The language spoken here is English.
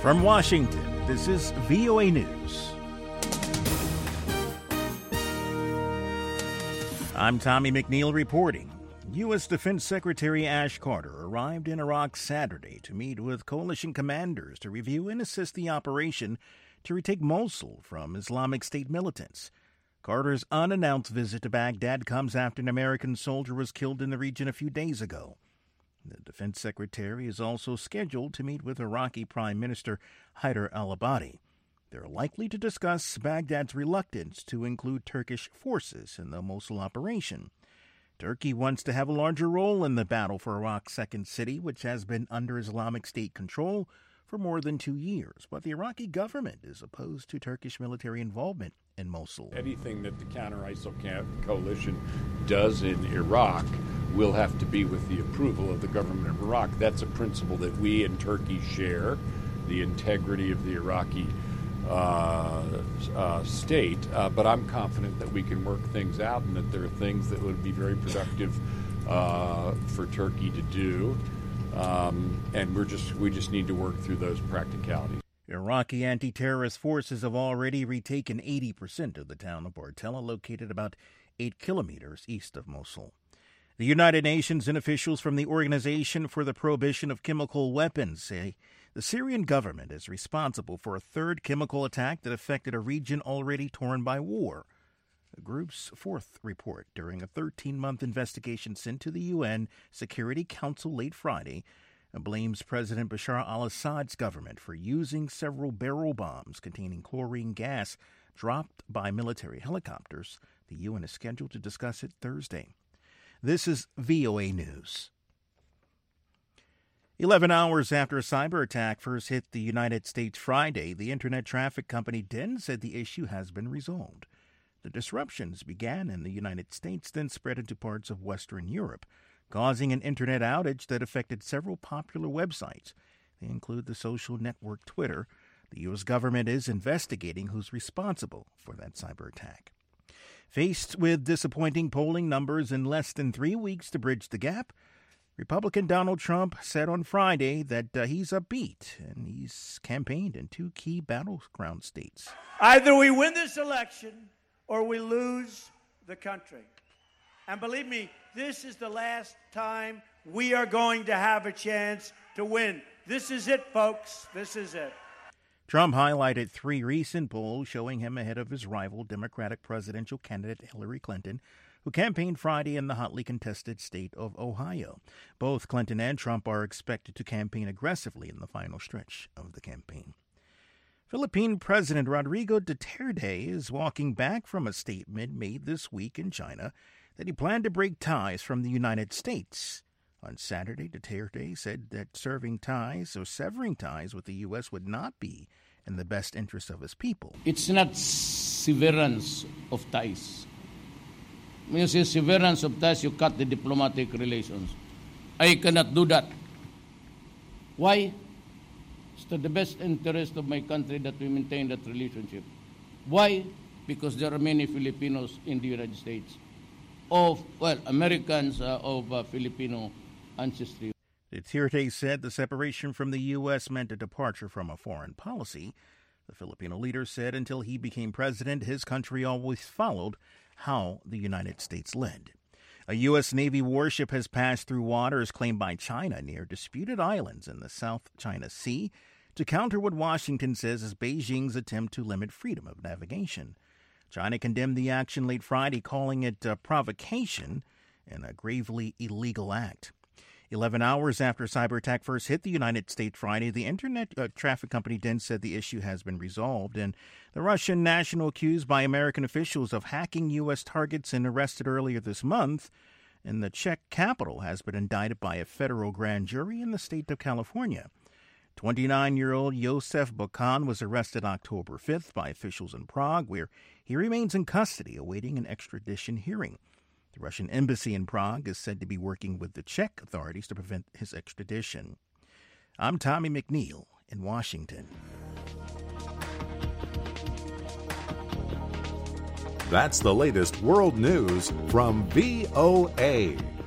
From Washington, this is VOA News. I'm Tommy McNeil reporting. U.S. Defense Secretary Ash Carter arrived in Iraq Saturday to meet with coalition commanders to review and assist the operation to retake Mosul from Islamic State militants. Carter's unannounced visit to Baghdad comes after an American soldier was killed in the region a few days ago. The defense secretary is also scheduled to meet with Iraqi Prime Minister Haider al-Abadi. They're likely to discuss Baghdad's reluctance to include Turkish forces in the Mosul operation. Turkey wants to have a larger role in the battle for Iraq's second city, which has been under Islamic State control for more than 2 years. But the Iraqi government is opposed to Turkish military involvement in Mosul. Anything that the counter-ISIL coalition does in Iraq will have to be with the approval of the government of Iraq. That's a principle that we and Turkey share, the integrity of the Iraqi state. But I'm confident that we can work things out and that there are things that would be very productive for Turkey to do. And we just need to work through those practicalities. Iraqi anti-terrorist forces have already retaken 80% of the town of Bartella, located about 8 kilometers east of Mosul. The United Nations and officials from the Organization for the Prohibition of Chemical Weapons say the Syrian government is responsible for a third chemical attack that affected a region already torn by war. The group's fourth report during a 13-month investigation sent to the UN Security Council late Friday blames President Bashar al-Assad's government for using several barrel bombs containing chlorine gas dropped by military helicopters. The UN is scheduled to discuss it Thursday. This is VOA News. 11 hours after a cyber attack first hit the United States Friday, the internet traffic company Den said the issue has been resolved. The disruptions began in the United States, then spread into parts of Western Europe, causing an internet outage that affected several popular websites. They include the social network Twitter. The U.S. government is investigating who's responsible for that cyber attack. Faced with disappointing polling numbers in less than 3 weeks to bridge the gap, Republican Donald Trump said on Friday that he's upbeat, and he's campaigned in 2 key battleground states. Either we win this election or we lose the country. And believe me, this is the last time we are going to have a chance to win. This is it, folks. This is it. Trump highlighted 3 recent polls showing him ahead of his rival Democratic presidential candidate Hillary Clinton, who campaigned Friday in the hotly contested state of Ohio. Both Clinton and Trump are expected to campaign aggressively in the final stretch of the campaign. Philippine President Rodrigo Duterte is walking back from a statement made this week in China that he planned to break ties from the United States. On Saturday, Duterte said that severing ties with the U.S. would not be in the best interest of his people. It's not severance of ties. When you say severance of ties, you cut the diplomatic relations. I cannot do that. Why? It's to the best interest of my country that we maintain that relationship. Why? Because there are many Filipinos in the United States. Americans of Filipino ancestry. Duterte said the separation from the U.S. meant a departure from a foreign policy. The Filipino leader said until he became president, his country always followed how the United States led. A U.S. Navy warship has passed through waters claimed by China near disputed islands in the South China Sea to counter what Washington says is Beijing's attempt to limit freedom of navigation. China condemned the action late Friday, calling it provocation and a gravely illegal act. 11 hours after a cyber attack first hit the United States Friday, the internet traffic company Den said the issue has been resolved, and the Russian national accused by American officials of hacking U.S. targets and arrested earlier this month in the Czech capital has been indicted by a federal grand jury in the state of California. 29-year-old Josef Bokan was arrested October 5th by officials in Prague, where he remains in custody awaiting an extradition hearing. The Russian embassy in Prague is said to be working with the Czech authorities to prevent his extradition. I'm Tommy McNeil in Washington. That's the latest world news from VOA.